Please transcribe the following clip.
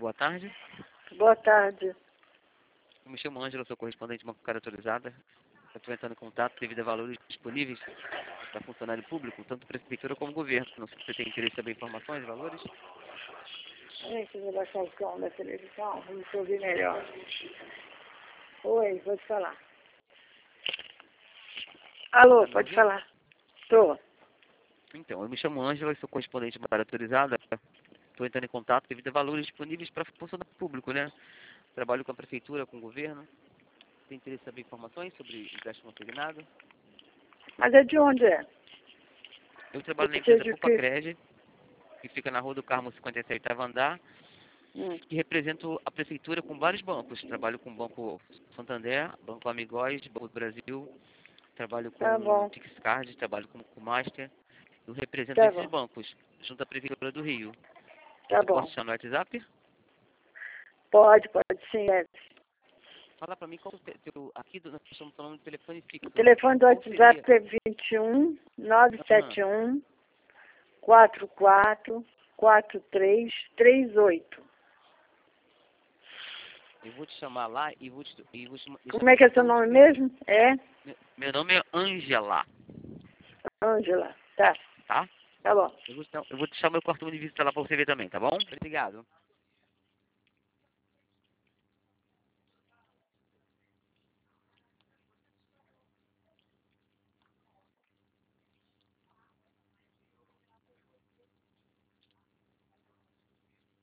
boa tarde. Boa tarde. Eu me chamo Ângela, sou correspondente bancária autorizada. Eu estou entrando em contato devido a valores disponíveis para funcionário público, tanto prefeitura como governo. Não sei se você tem interesse em saber informações, valores. Deixa eu baixar o som da televisão, vamos te ouvir melhor. Oi, vou te falar. Alô, pode falar. Estou. Então, eu me chamo Ângela, sou correspondente bancária autorizada. Estou entrando em contato devido a valores disponíveis para funcionário público, né? Trabalho com a prefeitura, com o governo. Tem interesse em saber informações sobre empréstimo assignado? Mas é de onde é? Eu trabalho na Você empresa de Pupa quê? Cred, que fica na Rua do Carmo 57, andar, e represento a prefeitura com vários bancos. Trabalho com o Banco Santander, Banco Amigóis, Banco do Brasil, trabalho com Tá o bom, Tixcard, trabalho com o Master. Eu represento tá esses bom, bancos, junto à Prefeitura do Rio. tá Eu posso bom. te chamar no WhatsApp? Pode sim. Fala pra mim qual o teu... Aqui nós estamos falando de telefone O fixo. telefone do Qual WhatsApp seria? é 21 Aham. 971 44 4338. Eu vou te chamar lá e vou te deixar Como meu é que é seu cartão de nome visita. mesmo? É Meu nome é Ângela, Ângela. Tá, tá? tá bom. Eu vou deixar meu cartão de visita lá pra você ver também, tá bom? Obrigado.